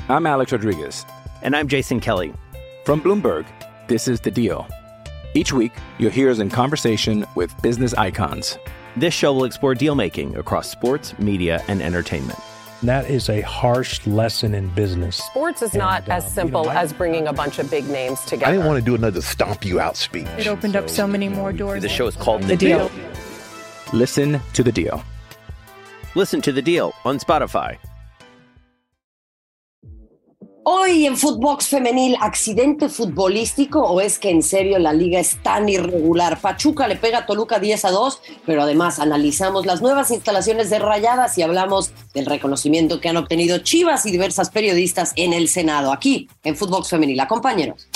I'm Alex Rodriguez. And I'm Jason Kelly. From Bloomberg, this is The Deal. Each week, you'll hear us in conversation with business icons. This show will explore deal-making across sports, media, and entertainment. That is a harsh lesson in business. Sports is not as simple as bringing a bunch of big names together. I didn't want to do another stomp you out speech. It opened up so many more doors. The show is called The Deal. Listen to The Deal. Listen to The Deal on Spotify. Hoy en Footbox Femenil, ¿accidente futbolístico o es que en serio la liga es tan irregular? Pachuca le pega a Toluca 10-2, pero además analizamos las nuevas instalaciones de Rayadas y hablamos del reconocimiento que han obtenido Chivas y diversas periodistas en el Senado. Aquí en Footbox Femenil, acompáñenos.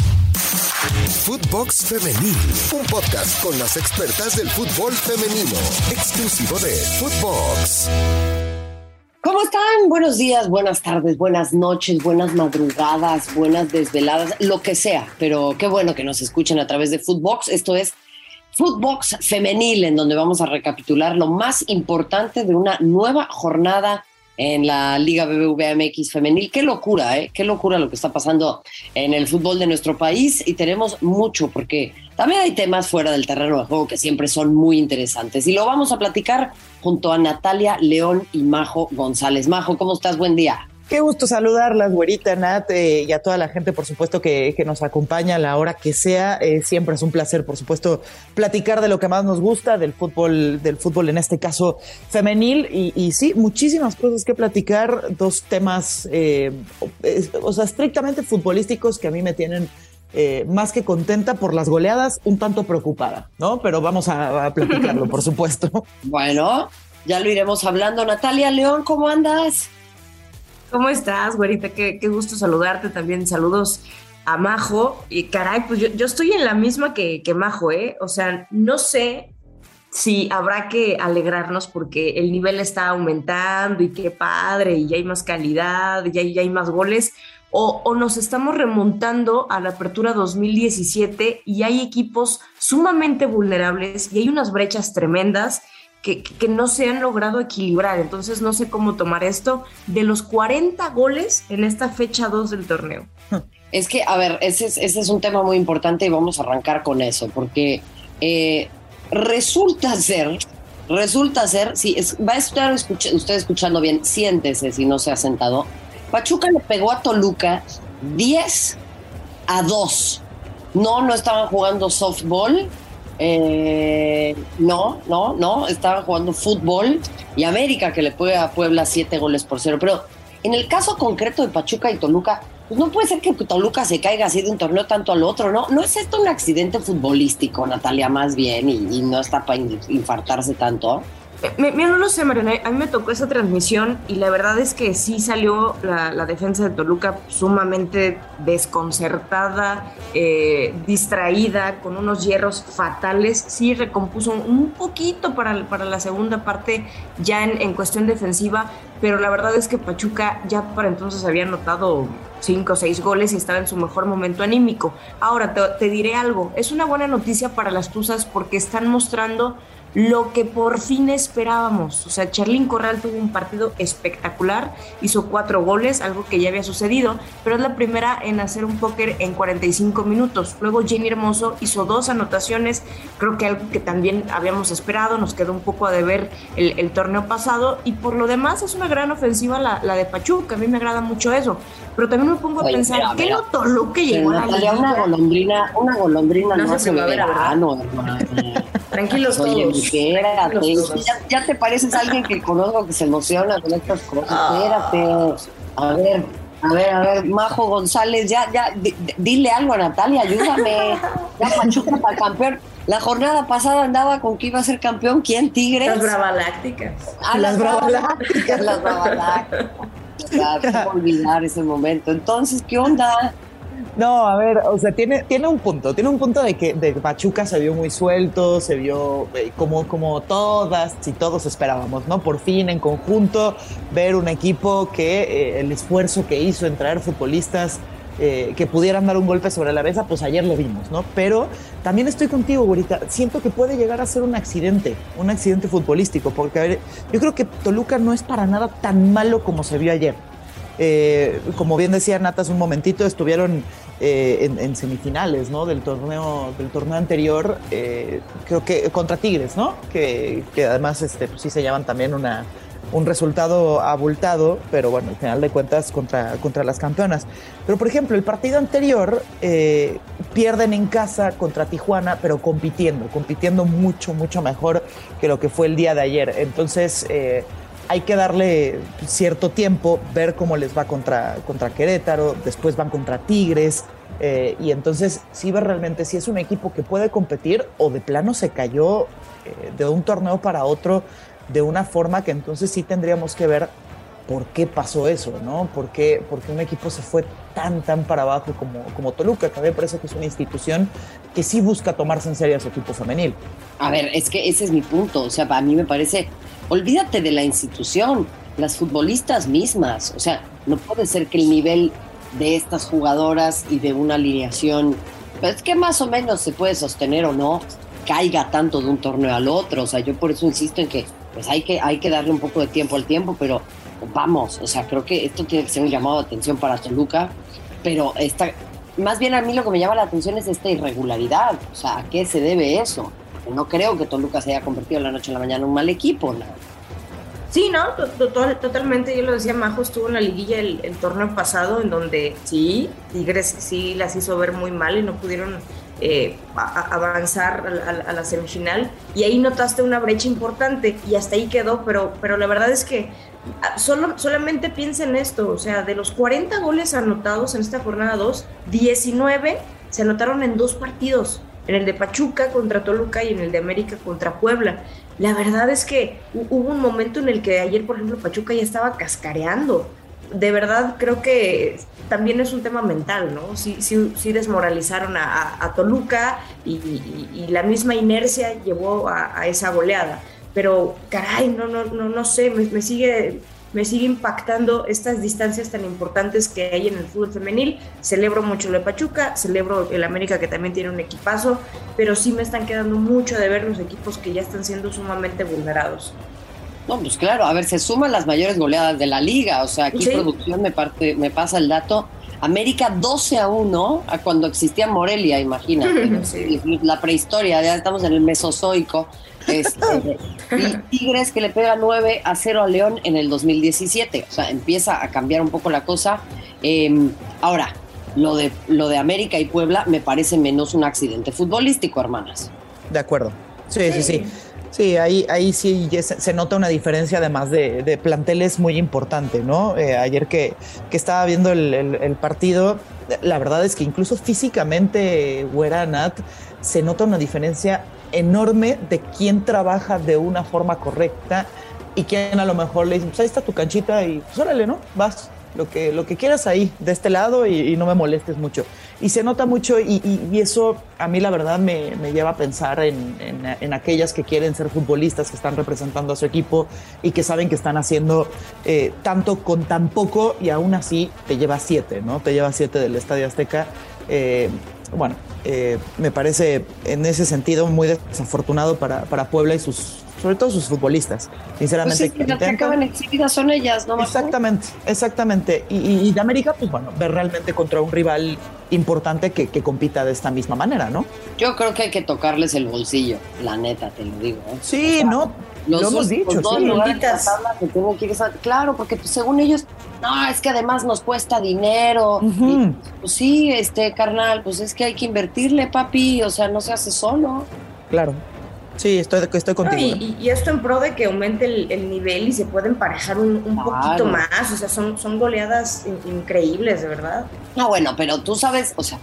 Footbox Femenil, un podcast con las expertas del fútbol femenino, exclusivo de Footbox. ¿Cómo están? Buenos días, buenas tardes, buenas noches, buenas madrugadas, buenas desveladas, lo que sea. Pero qué bueno que nos escuchen a través de Footbox. Esto es Footbox Femenil, en donde vamos a recapitular lo más importante de una nueva jornada en la Liga BBVA MX Femenil. Qué locura, ¿eh? Qué locura lo que está pasando en el fútbol de nuestro país. Y tenemos mucho, porque también hay temas fuera del terreno de juego que siempre son muy interesantes. Y lo vamos a platicar junto a Natalia León y Majo González. Majo, ¿cómo estás? Buen día. Qué gusto saludarlas, güerita, Nat, y a toda la gente, por supuesto, que nos acompaña a la hora que sea. Siempre es un placer, por supuesto, platicar de lo que más nos gusta, del fútbol en este caso femenil. Y sí, muchísimas cosas que platicar, dos temas, estrictamente futbolísticos que a mí me tienen más que contenta por las goleadas, un tanto preocupada, ¿no? Pero vamos a platicarlo, por supuesto. Bueno, ya lo iremos hablando. Natalia León, ¿cómo andas? ¿Cómo estás, güerita? Qué gusto saludarte también. Saludos a Majo. Y caray, pues yo estoy en la misma que Majo, ¿eh? O sea, no sé si habrá que alegrarnos porque el nivel está aumentando y qué padre, y ya hay más calidad, y ya hay más goles, o nos estamos remontando a la apertura 2017 y hay equipos sumamente vulnerables y hay unas brechas tremendas que no se han logrado equilibrar. Entonces no sé cómo tomar esto de los 40 goles en esta fecha 2 del torneo. Es que, a ver, ese es un tema muy importante y vamos a arrancar con eso, porque resulta ser, si va a estar usted escuchando bien, siéntese si no se ha sentado. Pachuca le pegó a Toluca 10-2. No estaban jugando softball. No, estaban jugando fútbol, y América que le pone a Puebla 7-0. Pero en el caso concreto de Pachuca y Toluca, pues no puede ser que Toluca se caiga así de un torneo tanto al otro, ¿no? ¿No es esto un accidente futbolístico, Natalia, más bien, y no está para infartarse tanto? Mira, no lo sé, Mariana, a mí me tocó esa transmisión y la verdad es que sí salió la defensa de Toluca sumamente desconcertada, distraída, con unos hierros fatales. Sí recompuso un poquito para la segunda parte ya en cuestión defensiva, pero la verdad es que Pachuca ya para entonces había anotado 5 o 6 goles y estaba en su mejor momento anímico. Ahora te diré algo, es una buena noticia para las Tuzas porque están mostrando lo que por fin esperábamos. O sea, Charlín Corral tuvo un partido espectacular, hizo 4 goles, algo que ya había sucedido, pero es la primera en hacer un póker en 45 minutos. Luego Jenny Hermoso hizo 2 anotaciones, creo que algo que también habíamos esperado, nos quedó un poco a deber el torneo pasado, y por lo demás es una gran ofensiva la de Pachuca, a mí me agrada mucho eso, pero también me pongo a pensar, ¿qué no Toluca llegó a la liga? Una golondrina no hace verano, hermano. Tranquilos todos. Espérate, ya te pareces a alguien que conozco que se emociona con estas cosas. Espérate. A ver, Majo González, ya, dile algo a Natalia, ayúdame. Ya Pachuca para campeón. La jornada pasada andaba con que iba a ser campeón. ¿Quién? ¿Tigres? Las Bravalácticas. Las Bravalácticas. ¿Cómo olvidar ese momento? Entonces, ¿qué onda? No, a ver, o sea, tiene un punto de que de Pachuca se vio muy suelto, se vio como todas y todos esperábamos, ¿no? Por fin, en conjunto, ver un equipo que el esfuerzo que hizo en traer futbolistas que pudieran dar un golpe sobre la mesa, pues ayer lo vimos, ¿no? Pero también estoy contigo, güerita, siento que puede llegar a ser un accidente futbolístico, porque a ver, yo creo que Toluca no es para nada tan malo como se vio ayer. como bien decía Nata hace un momentito, estuvieron en semifinales, ¿no? del torneo anterior, creo que contra Tigres, ¿no? Que además pues sí se llevan también un resultado abultado, pero bueno, al final de cuentas contra las campeonas. Pero por ejemplo, el partido anterior pierden en casa contra Tijuana, pero compitiendo mucho mejor que lo que fue el día de ayer. Entonces hay que darle cierto tiempo, ver cómo les va contra Querétaro, después van contra Tigres, y entonces sí ver realmente si es un equipo que puede competir o de plano se cayó de un torneo para otro de una forma que entonces sí tendríamos que ver por qué pasó eso, ¿no? ¿Por qué un equipo se fue tan para abajo como Toluca? También parece que es una institución que sí busca tomarse en serio a su equipo femenil. A ver, es que ese es mi punto. O sea, a mí me parece, olvídate de la institución, las futbolistas mismas. O sea, no puede ser que el nivel de estas jugadoras y de una alineación, pues es que más o menos se puede sostener o no, caiga tanto de un torneo al otro. O sea, yo por eso insisto en que pues hay que darle un poco de tiempo al tiempo, pero vamos, o sea, creo que esto tiene que ser un llamado de atención para Toluca, pero más bien a mí lo que me llama la atención es esta irregularidad. O sea, ¿a qué se debe eso? No creo que Toluca se haya convertido de la noche a la mañana en un mal equipo, ¿no? Sí, no, totalmente. Yo lo decía, Majo estuvo en la liguilla el torneo pasado, en donde sí, Tigres sí las hizo ver muy mal y no pudieron avanzar a la semifinal, y ahí notaste una brecha importante y hasta ahí quedó, pero la verdad es que solamente piensa en esto. O sea, de los 40 goles anotados en esta jornada 2, 19 se anotaron en 2 partidos, en el de Pachuca contra Toluca y en el de América contra Puebla. La verdad es que hubo un momento en el que ayer, por ejemplo, Pachuca ya estaba cascareando. De verdad creo que también es un tema mental, ¿no? Sí desmoralizaron a Toluca y la misma inercia llevó a esa goleada. Pero caray, no sé, me sigue impactando estas distancias tan importantes que hay en el fútbol femenil. Celebro mucho lo de Pachuca, celebro el América, que también tiene un equipazo, pero sí me están quedando mucho de ver los equipos que ya están siendo sumamente vulnerados. No, pues claro, a ver, se suman las mayores goleadas de la liga. O sea, aquí ¿sí? Producción me pasa el dato. América 12-1 a cuando existía Morelia, imagínate. Sí. La prehistoria, ya estamos en el Mesozoico. Y Tigres que le pega 9-0 a León en el 2017. O sea, empieza a cambiar un poco la cosa. Ahora, lo de América y Puebla me parece menos un accidente futbolístico, hermanas. De acuerdo. Sí. Sí, ahí sí se nota una diferencia, además de planteles muy importante, ¿no? Ayer que estaba viendo el partido, la verdad es que incluso físicamente, Güera, Nat, se nota una diferencia enorme de quién trabaja de una forma correcta y quién a lo mejor le dice, pues ahí está tu canchita y pues órale, ¿no? Vas, lo que quieras ahí, de este lado y no me molestes mucho. Y se nota mucho y eso a mí la verdad me lleva a pensar en aquellas que quieren ser futbolistas, que están representando a su equipo y que saben que están haciendo tanto con tan poco y aún así te lleva 7, ¿no? Te lleva 7 del Estadio Azteca. Me parece en ese sentido muy desafortunado para Puebla y sobre todo sus futbolistas, sinceramente. Pues sí, que acaban exhibidas son ellas, ¿no? Exactamente. Y de América, pues bueno, ver realmente contra un rival importante que compita de esta misma manera, ¿no? Yo creo que hay que tocarles el bolsillo, la neta, te lo digo, ¿eh? Sí, o sea, no, lo hemos dicho. Los dos lugares de la tabla que tengo que ir, claro, porque pues, según ellos, no, es que además nos cuesta dinero. Uh-huh. Y, pues sí, carnal, pues es que hay que invertirle, papi, o sea, no se hace solo. Claro. Sí, estoy contigo. Y esto en pro de que aumente el nivel y se puede emparejar un poquito más. O sea, son goleadas increíbles, de verdad. No, bueno, pero tú sabes, o sea,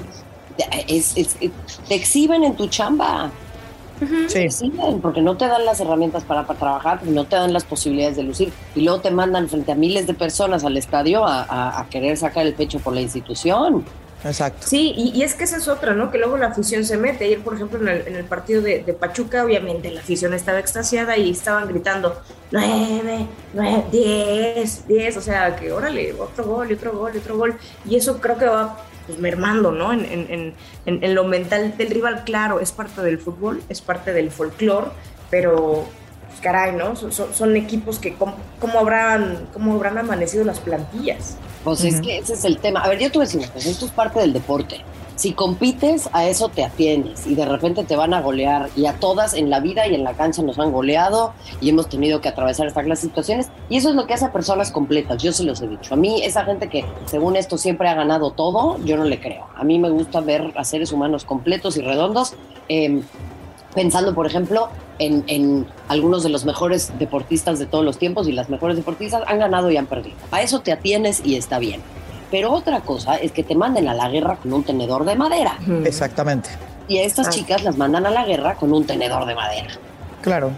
te exhiben en tu chamba. Uh-huh. Sí. Te exhiben porque no te dan las herramientas para trabajar, no te dan las posibilidades de lucir. Y luego te mandan frente a miles de personas al estadio a querer sacar el pecho por la institución. Exacto. Sí, y es que esa es otra, ¿no? Que luego la afición se mete. Ayer, por ejemplo, en el partido de Pachuca, obviamente la afición estaba extasiada y estaban gritando 9, 10, o sea, que órale, otro gol. Y eso creo que va pues mermando, ¿no? En lo mental del rival. Claro, es parte del fútbol, es parte del folclore, pero pues caray, ¿no? Son equipos que ¿cómo habrán amanecido las plantillas? Pues es que ese es el tema. A ver, yo te voy a decir una cosa, esto es parte del deporte. Si compites, a eso te atienes y de repente te van a golear, y a todas en la vida y en la cancha nos han goleado y hemos tenido que atravesar esta clase de situaciones, y eso es lo que hace a personas completas. Yo se los he dicho. A mí, esa gente que según esto siempre ha ganado todo, yo no le creo. A mí me gusta ver a seres humanos completos y redondos, pensando, por ejemplo, en algunos de los mejores deportistas de todos los tiempos, y las mejores deportistas han ganado y han perdido. A eso te atienes y está bien. Pero otra cosa es que te manden a la guerra con un tenedor de madera. Exactamente. Y a estas chicas las mandan a la guerra con un tenedor de madera. Claro.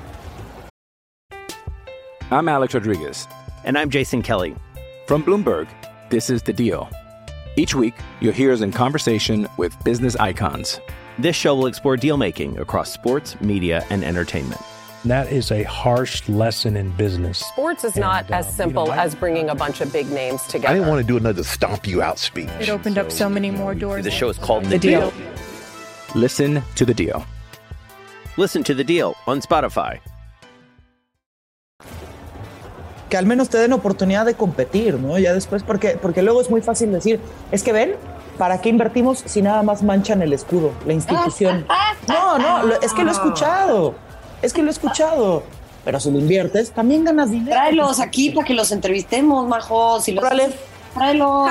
I'm Alex Rodriguez. And I'm Jason Kelly. From Bloomberg, this is The Deal. Each week, you'll hear us in conversation with business icons. This show will explore deal-making across sports, media, and entertainment. That is a harsh lesson in business. Sports is not as simple as bringing a bunch of big names together. I didn't want to do another stomp you out speech. It opened up so many more doors. The show is called The Deal. Listen to The Deal. Listen to The Deal on Spotify. Que al menos te den oportunidad de competir, ¿no? Ya después, porque luego es muy fácil decir, es que ven, ¿para qué invertimos si nada más manchan el escudo, la institución? No, es que lo he escuchado. Pero si lo inviertes, también ganas dinero. Tráelos aquí para que los entrevistemos, majos. Tráelos,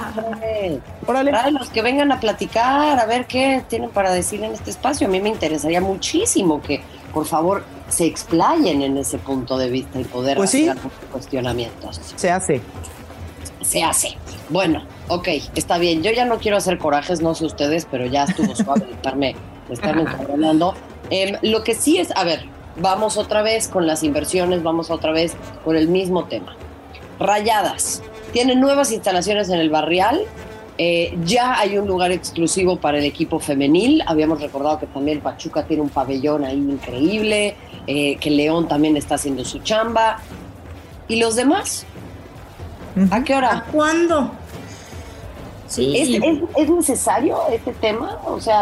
que vengan a platicar, a ver qué tienen para decir en este espacio. A mí me interesaría muchísimo que, por favor, se explayen en ese punto de vista y poder hacer algunos cuestionamientos. Se hace. Bueno, ok, está bien. Yo ya no quiero hacer corajes, no sé ustedes, pero ya estuvo suave de estarme encabronando. Lo que sí es, a ver, vamos otra vez con las inversiones, vamos otra vez con el mismo tema. Rayadas tienen nuevas instalaciones en el Barrial. Ya hay un lugar exclusivo para el equipo femenil. Habíamos recordado que también Pachuca tiene un pabellón ahí increíble, que León también está haciendo su chamba. ¿Y los demás? ¿A qué hora? ¿A cuándo? Sí. ¿Es necesario este tema? O sea,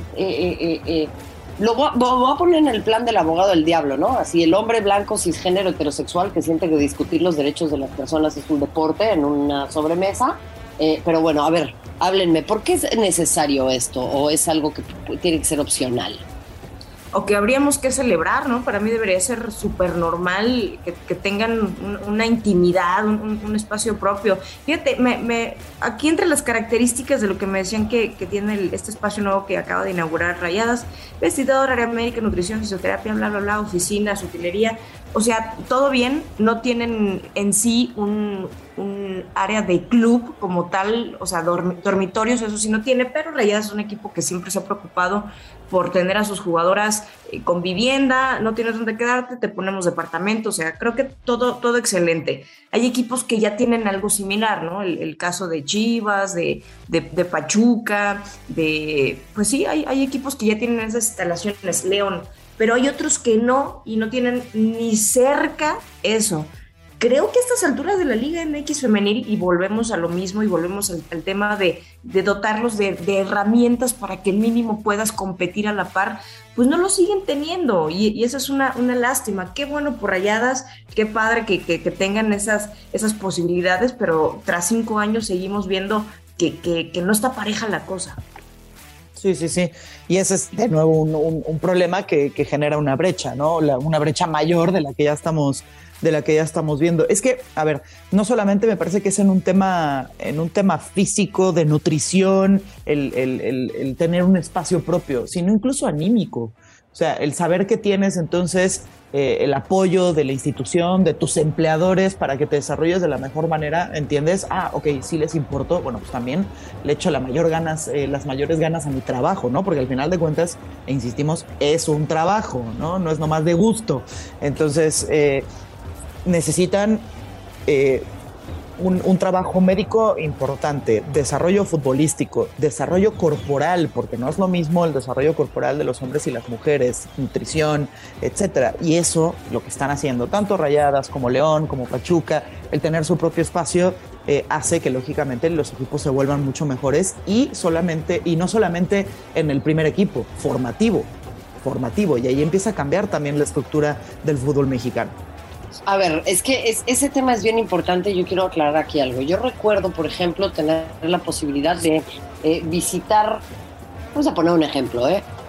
lo voy a poner en el plan del abogado del diablo, ¿no? Así, el hombre blanco, cisgénero, heterosexual que siente que discutir los derechos de las personas es un deporte en una sobremesa. Pero bueno, a ver, háblenme, ¿por qué es necesario esto? ¿O es algo que tiene que ser opcional? O que habríamos que celebrar, ¿no? Para mí debería ser súper normal que tengan una intimidad, un espacio propio. Fíjate, aquí entre las características de lo que me decían que tiene este espacio nuevo que acaba de inaugurar Rayadas, vestidor, área médica, nutrición, fisioterapia, bla, bla, bla, oficinas, utilería, o sea, todo bien, no tienen en sí un área de club como tal, o sea, dormitorios, eso sí no tiene, pero Rayadas es un equipo que siempre se ha preocupado por tener a sus jugadoras con vivienda, no tienes dónde quedarte, te ponemos departamento, o sea, creo que todo excelente. Hay equipos que ya tienen algo similar, ¿no? El caso de Chivas, de Pachuca, pues sí, hay equipos que ya tienen esas instalaciones, León, pero hay otros que no, y no tienen ni cerca eso. Creo que a estas alturas de la Liga MX femenil, y volvemos a lo mismo, y volvemos al tema de dotarlos de herramientas para que mínimo puedas competir a la par, pues no lo siguen teniendo, y esa es una lástima. Qué bueno por Rayadas, qué padre que tengan esas posibilidades, pero tras 5 años seguimos viendo que no está pareja la cosa. Sí. Y ese es de nuevo un problema que genera una brecha, ¿no? Una brecha mayor de la que ya estamos viendo. Es que, a ver, no solamente me parece que es en un tema físico, de nutrición, el tener un espacio propio, sino incluso anímico. O sea, el saber que tienes entonces el apoyo de la institución, de tus empleadores para que te desarrolles de la mejor manera, ¿entiendes? Ok, sí les importó, bueno, pues también le echo las mayores ganas a mi trabajo, ¿no? Porque al final de cuentas, insistimos, es un trabajo, ¿no? No es nomás de gusto. Entonces, necesitan un trabajo médico importante, desarrollo futbolístico, desarrollo corporal, porque no es lo mismo el desarrollo corporal de los hombres y las mujeres, nutrición, etcétera. Y eso, lo que están haciendo tanto Rayadas como León, como Pachuca, el tener su propio espacio, hace que lógicamente los equipos se vuelvan mucho mejores y no solamente en el primer equipo, formativo. formativo, y ahí empieza a cambiar también la estructura del fútbol mexicano. A ver, es que ese tema es bien importante. Yo quiero aclarar aquí algo. Yo recuerdo, por ejemplo, tener la posibilidad de visitar, vamos a poner un ejemplo,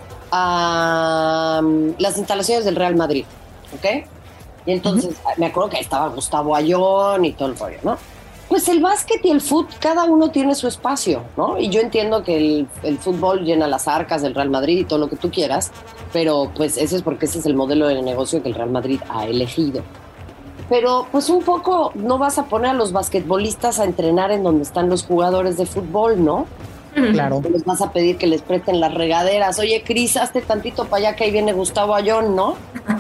a las instalaciones del Real Madrid, ¿ok? Y entonces me acuerdo que ahí estaba Gustavo Ayón y todo el rollo, ¿no? Pues el básquet y el fútbol, cada uno tiene su espacio, ¿no? Y yo entiendo que el fútbol llena las arcas del Real Madrid y todo lo que tú quieras, pero pues eso es porque ese es el modelo de negocio que el Real Madrid ha elegido. Pero pues un poco no vas a poner a los basquetbolistas a entrenar en donde están los jugadores de fútbol, ¿no? Claro. Les vas a pedir que les presten las regaderas. Oye, Cris, hazte tantito para allá que ahí viene Gustavo Ayón, ¿no?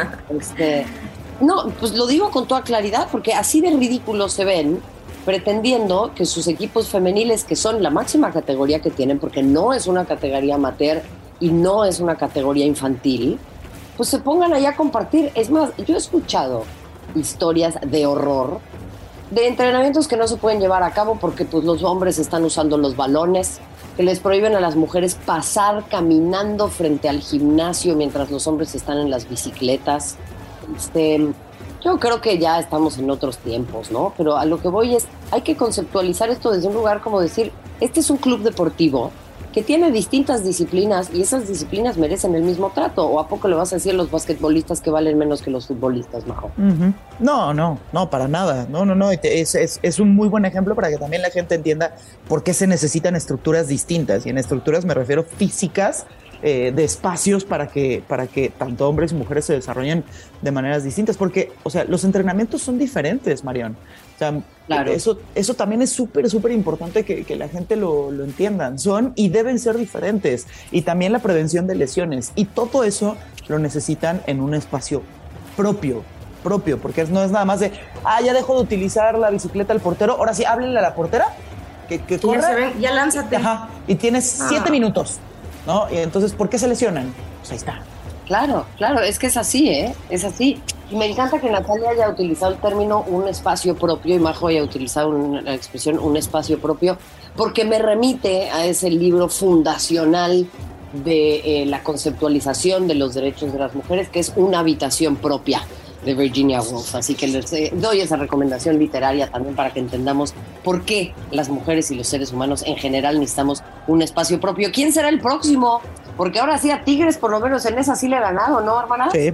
No, pues lo digo con toda claridad porque así de ridículos se ven pretendiendo que sus equipos femeniles, que son la máxima categoría que tienen, porque no es una categoría amateur y no es una categoría infantil, pues se pongan allá a compartir. Es más, yo he escuchado historias de horror, de entrenamientos que no se pueden llevar a cabo porque pues los hombres están usando los balones, que les prohíben a las mujeres pasar caminando frente al gimnasio mientras los hombres están en las bicicletas. Yo creo que ya estamos en otros tiempos, ¿no? Pero a lo que voy es, hay que conceptualizar esto desde un lugar como decir, este es un club deportivo que tiene distintas disciplinas y esas disciplinas merecen el mismo trato. ¿O a poco le vas a decir a los basquetbolistas que valen menos que los futbolistas, Majo? No, para nada. No. Es un muy buen ejemplo para que también la gente entienda por qué se necesitan estructuras distintas. Y en estructuras me refiero físicas, de espacios para que tanto hombres y mujeres se desarrollen de maneras distintas. Porque, o sea, los entrenamientos son diferentes, Marión. O sea, claro. Eso también es súper importante que la gente lo entiendan. Son y deben ser diferentes. Y también la prevención de lesiones. Y todo eso lo necesitan en un espacio propio, porque no es nada más de, ya dejo de utilizar la bicicleta al portero, ahora sí, háblenle a la portera, que corra. Ya se ven, ya lánzate. Ajá, y tienes 7 minutos, ¿no? Y entonces, ¿por qué se lesionan? Pues ahí está. Claro, es que es así, es así. Y me encanta que Natalia haya utilizado el término un espacio propio y Majo haya utilizado la expresión un espacio propio, porque me remite a ese libro fundacional de la conceptualización de los derechos de las mujeres, que es Una habitación propia, de Virginia Woolf. Así que les doy esa recomendación literaria también para que entendamos por qué las mujeres y los seres humanos en general necesitamos un espacio propio. ¿Quién será el próximo? Porque ahora sí a Tigres, por lo menos en esa sí le he ganado, ¿no, hermana? Sí.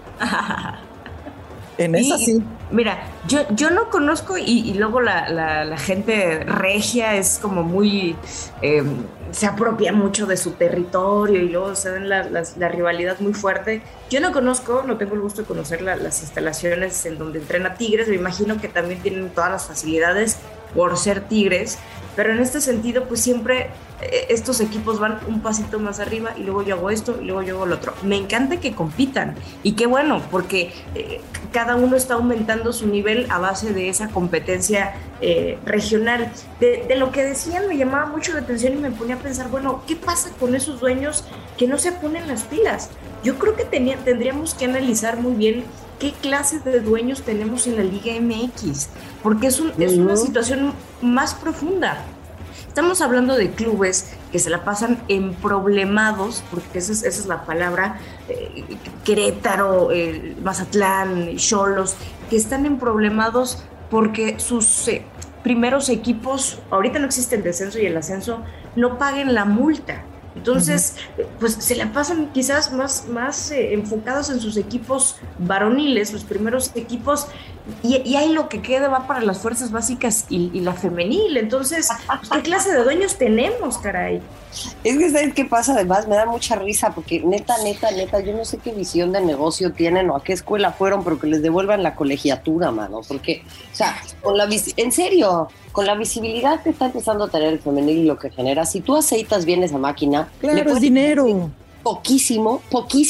En esa sí. Mira, yo no conozco y luego la gente regia es como muy... se apropia mucho de su territorio y luego se ven la rivalidad muy fuerte. Yo no tengo el gusto de conocer las instalaciones en donde entrena Tigres. Me imagino que también tienen todas las facilidades por ser Tigres, pero en este sentido pues siempre estos equipos van un pasito más arriba y luego yo hago esto y luego yo hago lo otro. Me encanta que compitan y qué bueno, porque cada uno está aumentando su nivel a base de esa competencia regional. De lo que decían me llamaba mucho la atención y me ponía a pensar, bueno, ¿qué pasa con esos dueños que no se ponen las pilas? Yo creo que tendríamos que analizar muy bien qué clase de dueños tenemos en la Liga MX, porque es una situación más profunda. Estamos hablando de clubes que se la pasan emproblemados, porque esa es la palabra, Querétaro, Mazatlán, Xolos, que están emproblemados porque sus primeros equipos, ahorita no existe el descenso y el ascenso, no paguen la multa. Entonces, pues se la pasan quizás más enfocados en sus equipos varoniles, los primeros equipos, y ahí lo que queda va para las fuerzas básicas y la femenil. Entonces, pues, ¿qué clase de dueños tenemos, caray? Es que, ¿sabes qué pasa? Además, me da mucha risa porque neta, yo no sé qué visión de negocio tienen o a qué escuela fueron, pero que les devuelvan la colegiatura, mano. Porque, o sea, en serio, con la visibilidad que está empezando a tener el femenil y lo que genera, si tú aceitas bien esa máquina, claro, es dinero. Poquísimo,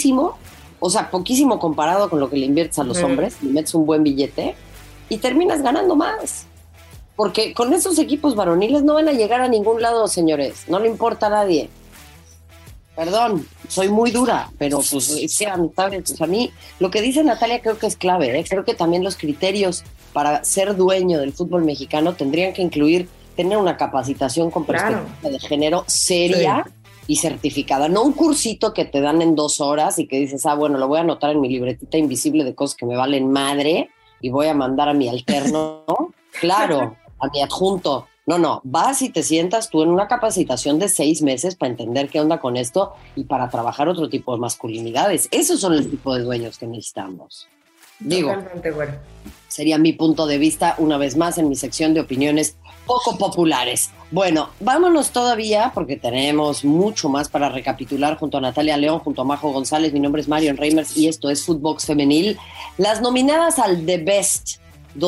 o sea, poquísimo comparado con lo que le inviertes a los hombres, le metes un buen billete y terminas ganando más. Porque con esos equipos varoniles no van a llegar a ningún lado, señores. No le importa a nadie. Perdón, soy muy dura, pero pues es que a mí lo que dice Natalia creo que es clave, ¿eh? Creo que también los criterios para ser dueño del fútbol mexicano tendrían que incluir tener una capacitación con perspectiva de género seria y certificada, no un cursito que te dan en 2 horas y que dices, bueno, lo voy a anotar en mi libretita invisible de cosas que me valen madre y voy a mandar a mi alterno, claro, a mi adjunto. No, vas y te sientas tú en una capacitación de 6 meses para entender qué onda con esto y para trabajar otro tipo de masculinidades. Esos son el tipo de dueños que necesitamos. Digo, totalmente, bueno. Sería mi punto de vista una vez más en mi sección de opiniones poco populares. Bueno, vámonos todavía porque tenemos mucho más para recapitular junto a Natalia León, junto a Majo González. Mi nombre es Marion Reimers y esto es Footbox Femenil. Las nominadas al The Best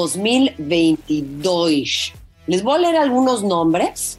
2022. Les voy a leer algunos nombres.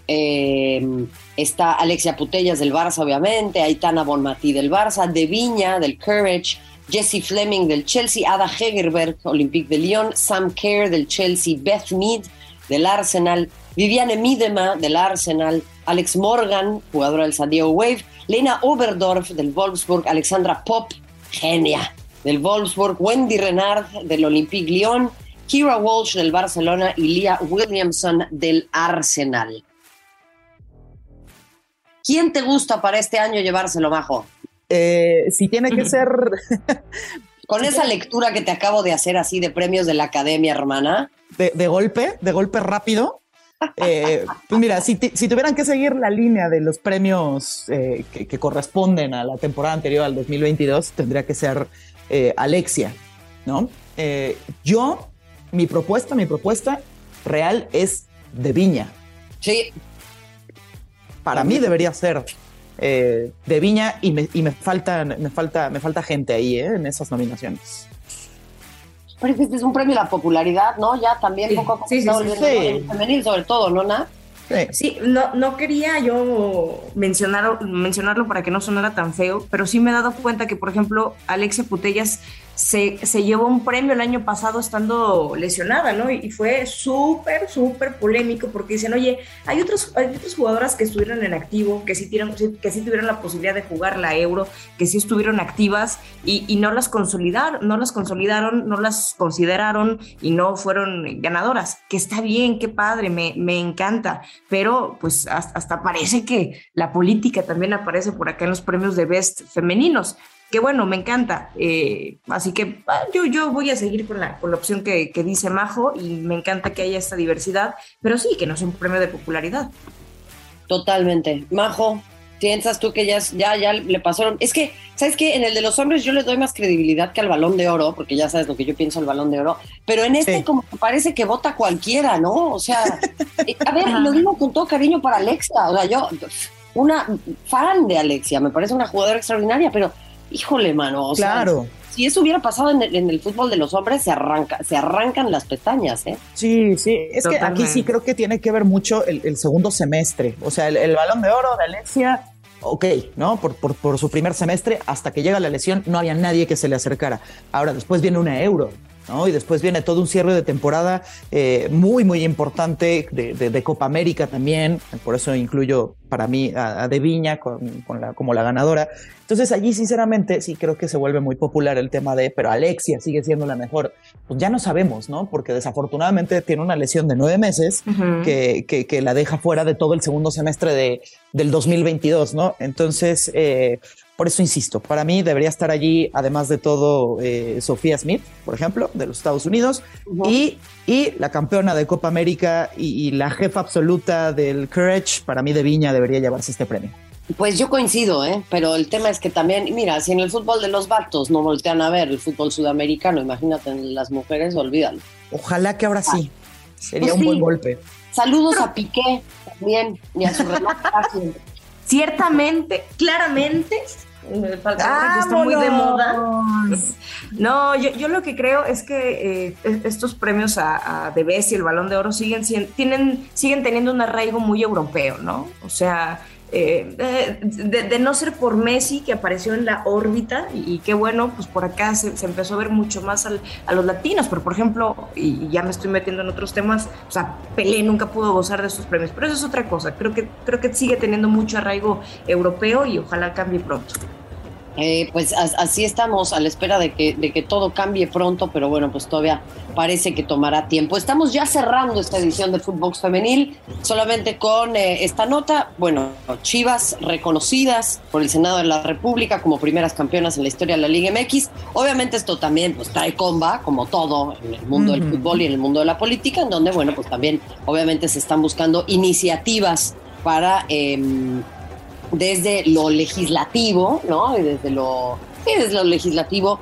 Está Alexia Putellas del Barça, obviamente, Aitana Bonmatí del Barça, De Viña del Courage, Jessie Fleming del Chelsea, Ada Hegerberg, Olympique de Lyon, Sam Kerr del Chelsea, Beth Mead del Arsenal, Viviane Miedema del Arsenal, Alex Morgan, jugadora del San Diego Wave, Lena Oberdorf del Wolfsburg, Alexandra Popp, genia, del Wolfsburg, Wendy Renard del Olympique Lyon, Kira Walsh del Barcelona y Leah Williamson del Arsenal. ¿Quién te gusta para este año llevárselo, Majo? Si tiene que ser... Con esa lectura que te acabo de hacer así de premios de la academia, hermana. De golpe rápido. Pues mira, si tuvieran que seguir la línea de los premios que corresponden a la temporada anterior al 2022, tendría que ser Alexia, ¿no? Mi propuesta real es De Viña. Sí. Para mí debería ser De Viña y me falta gente ahí en esas nominaciones. Pero este es un premio a la popularidad, ¿no? Ya también sí, poco a poco sí, está volviendo femenil, sobre todo, ¿no, Ana? Sí, no quería yo mencionarlo para que no sonara tan feo, pero sí me he dado cuenta que, por ejemplo, Alexia Putellas se llevó un premio el año pasado estando lesionada, ¿no? Y fue súper polémico porque dicen, oye, hay otras jugadoras que estuvieron en activo, que sí tuvieron la posibilidad de jugar la Euro, que sí estuvieron activas y no las consolidaron, no las consideraron y no fueron ganadoras. Que está bien, qué padre, me encanta, pero pues hasta parece que la política también aparece por acá en los premios de Best femeninos. Que bueno, me encanta, así que yo voy a seguir con la opción que dice Majo y me encanta que haya esta diversidad, pero sí, que no sea un premio de popularidad. Totalmente. Majo, ¿piensas tú que ya le pasaron? Es que, ¿sabes qué? En el de los hombres yo le doy más credibilidad que al Balón de Oro, porque ya sabes lo que yo pienso del Balón de Oro, pero en este como que parece que vota cualquiera, ¿no? O sea, a ver, lo digo con todo cariño para Alexia, o sea, yo, una fan de Alexia, me parece una jugadora extraordinaria, pero híjole, mano, o claro. sea, si eso hubiera pasado en el fútbol de los hombres, se arrancan las pestañas, ¿eh? Sí, es totalmente. Que aquí sí creo que tiene que ver mucho el segundo semestre, o sea, el Balón de Oro de Alexia, ok, ¿no? Por su primer semestre, hasta que llega la lesión, no había nadie que se le acercara. Ahora, después viene una Euro, ¿no? Y después viene todo un cierre de temporada muy importante de Copa América también, por eso incluyo para mí a De Viña como la ganadora. Entonces allí sinceramente sí creo que se vuelve muy popular el tema pero Alexia sigue siendo la mejor. Pues ya no sabemos, ¿no? Porque desafortunadamente tiene una lesión de 9 meses que la deja fuera de todo el segundo semestre del 2022, ¿no? Entonces por eso insisto, para mí debería estar allí, además de todo, Sofía Smith, por ejemplo, de los Estados Unidos, y la campeona de Copa América y la jefa absoluta del Courage, para mí De Viña debería llevarse este premio. Pues yo coincido, pero el tema es que también, mira, si en el fútbol de los vatos no voltean a ver el fútbol sudamericano, imagínate en las mujeres, olvídalo. Ojalá que ahora sí, sería un buen golpe. Saludos a Piqué también, y a su reloj. Ciertamente, claramente, que está muy de moda. No, yo lo que creo es que estos premios a The Best y el Balón de Oro siguen teniendo un arraigo muy europeo, ¿no? O sea, de no ser por Messi, que apareció en la órbita, y qué bueno, pues por acá se empezó a ver mucho más a los latinos, pero por ejemplo, y ya me estoy metiendo en otros temas, o sea, Pelé nunca pudo gozar de estos premios, pero eso es otra cosa. Creo que sigue teniendo mucho arraigo europeo y ojalá cambie pronto. Pues así estamos a la espera de que todo cambie pronto, pero bueno, pues todavía parece que tomará tiempo. Estamos ya cerrando esta edición de Footbox Femenil, solamente con esta nota. Bueno, Chivas reconocidas por el Senado de la República como primeras campeonas en la historia de la Liga MX. Obviamente esto también pues trae comba, como todo en el mundo del fútbol y en el mundo de la política, en donde, bueno, pues también obviamente se están buscando iniciativas para... desde lo legislativo, ¿no? Y desde lo legislativo,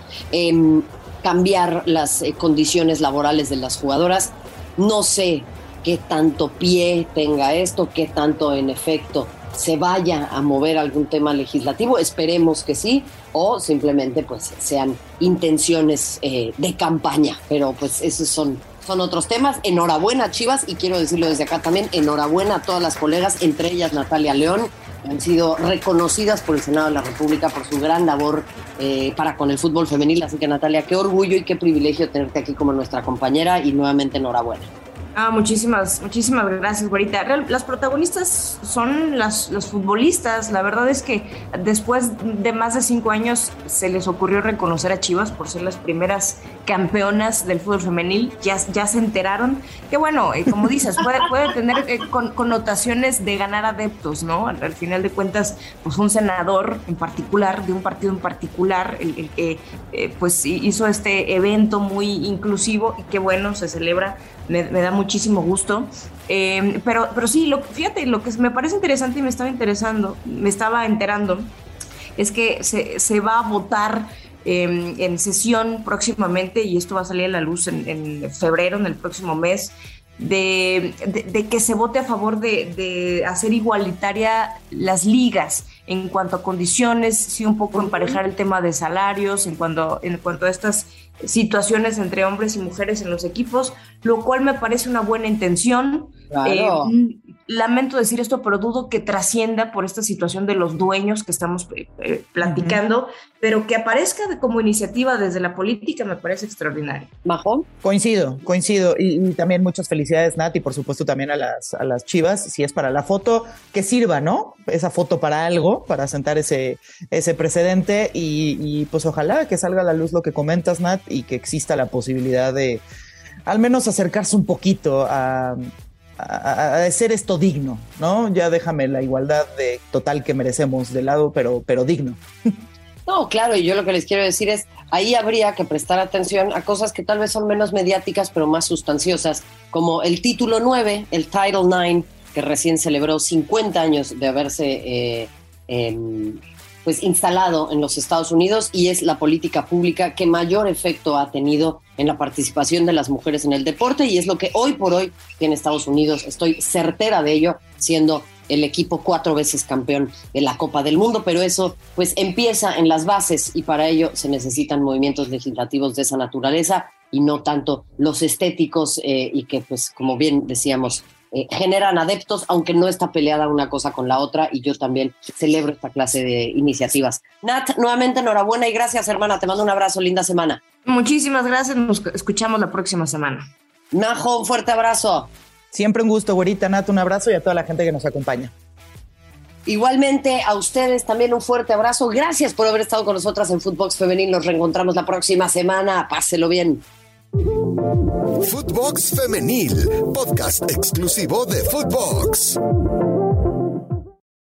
cambiar las condiciones laborales de las jugadoras. No sé qué tanto pie tenga esto, qué tanto en efecto se vaya a mover algún tema legislativo. Esperemos que sí, o simplemente pues sean intenciones de campaña, pero pues esos son otros temas. Enhorabuena, Chivas, y quiero decirlo desde acá también, enhorabuena a todas las colegas, entre ellas Natalia León, que han sido reconocidas por el Senado de la República por su gran labor para con el fútbol femenil. Así que, Natalia, qué orgullo y qué privilegio tenerte aquí como nuestra compañera, y nuevamente enhorabuena. Muchísimas gracias, güerita. Las protagonistas son los futbolistas. La verdad es que después de más de 5 años se les ocurrió reconocer a Chivas por ser las primeras campeonas del fútbol femenil. Ya se enteraron que, bueno, como dices, puede tener connotaciones de ganar adeptos, ¿no? Al final de cuentas, pues un senador en particular, de un partido en particular, el que pues hizo este evento muy inclusivo, y que, bueno, se celebra. Me da muchísimo gusto, pero sí, fíjate, lo que me parece interesante y me estaba enterando, es que se va a votar en sesión próximamente, y esto va a salir a la luz en febrero, en el próximo mes, de que se vote a favor de hacer igualitaria las ligas en cuanto a condiciones, sí, un poco emparejar el tema de salarios, en cuanto a estas situaciones entre hombres y mujeres en los equipos, lo cual me parece una buena intención. Claro. Lamento decir esto, pero dudo que trascienda por esta situación de los dueños que estamos platicando, pero que aparezca como iniciativa desde la política me parece extraordinario. ¿Majón? Coincido, y también muchas felicidades, Nat, y por supuesto también a las Chivas, si es para la foto, que sirva, ¿no? Esa foto para algo, para sentar ese precedente, y pues ojalá que salga a la luz lo que comentas, Nat, y que exista la posibilidad de al menos acercarse un poquito a hacer esto digno, ¿no? Ya déjame la igualdad de total que merecemos de lado, pero digno. No, claro, y yo lo que les quiero decir es, ahí habría que prestar atención a cosas que tal vez son menos mediáticas, pero más sustanciosas, como el título 9, el Title 9, que recién celebró 50 años de haberse pues instalado en los Estados Unidos, y es la política pública que mayor efecto ha tenido en la participación de las mujeres en el deporte, y es lo que hoy por hoy tiene Estados Unidos. Estoy certera de ello, siendo el equipo 4 veces campeón de la Copa del Mundo, pero eso pues empieza en las bases, y para ello se necesitan movimientos legislativos de esa naturaleza, y no tanto los estéticos y que, pues, como bien decíamos, generan adeptos, aunque no está peleada una cosa con la otra, y yo también celebro esta clase de iniciativas. Nat, nuevamente enhorabuena y gracias, hermana, te mando un abrazo, linda semana. Muchísimas gracias, nos escuchamos la próxima semana. Najo, un fuerte abrazo. Siempre un gusto, güerita. Nat, un abrazo, y a toda la gente que nos acompaña. Igualmente a ustedes también un fuerte abrazo, gracias por haber estado con nosotras en Footbox Femenil, nos reencontramos la próxima semana, páselo bien. Footbox Femenil, podcast exclusivo de Footbox.